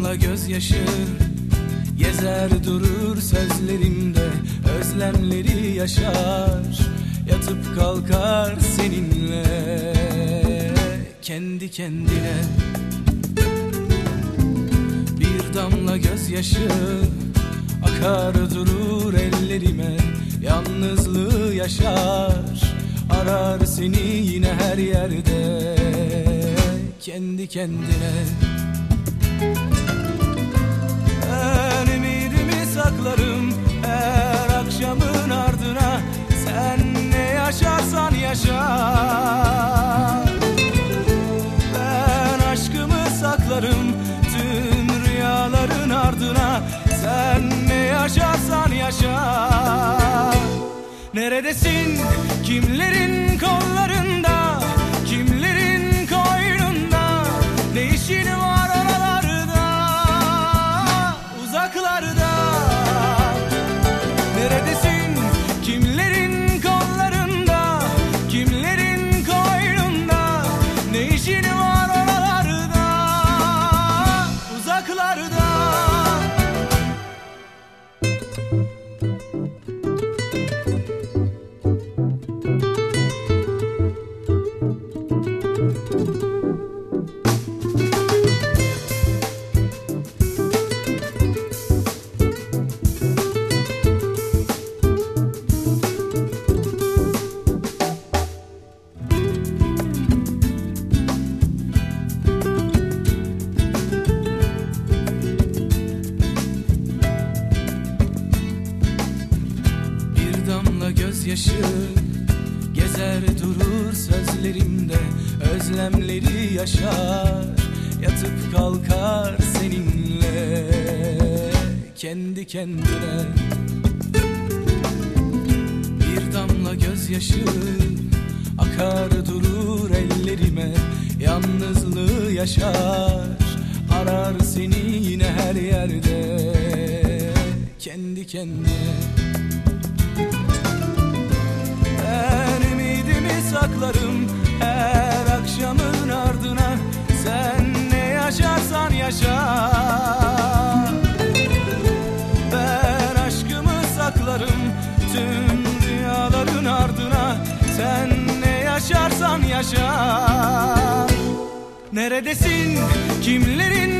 damla gözyaşı gezer durur sözlerimde, özlemleri yaşar, yatıp kalkar seninle kendi kendine. Bir damla gözyaşı akar durur ellerime, yalnızlığı yaşar, arar seni yine her yerde kendi kendine. Ben ümidimi saklarım her akşamın ardına, sen ne yaşarsan yaşa. Ben aşkımı saklarım tüm rüyaların ardına, sen ne yaşarsan yaşa. Neredesin? Kimlerin kollarında, kimlerin koynunda, ne işin var oralarda, uzaklarda? Neredesin? Kimlerin kollarında, kimlerin koynunda, ne işin var oralarda, uzaklarda? Gözyaşı gezer durur sözlerimde, özlemleri yaşar, yatıp kalkar seninle kendi kendine. Bir damla gözyaşı akar durur ellerime, yalnızlığı yaşar, arar seni yine her yerde kendi kendine. Ben ümidimi saklarım her akşamın ardına, sen ne yaşarsan yaşa. Ben aşkımı saklarım tüm rüyaların ardına, sen ne yaşarsan yaşa. Neredesin? Kimlerin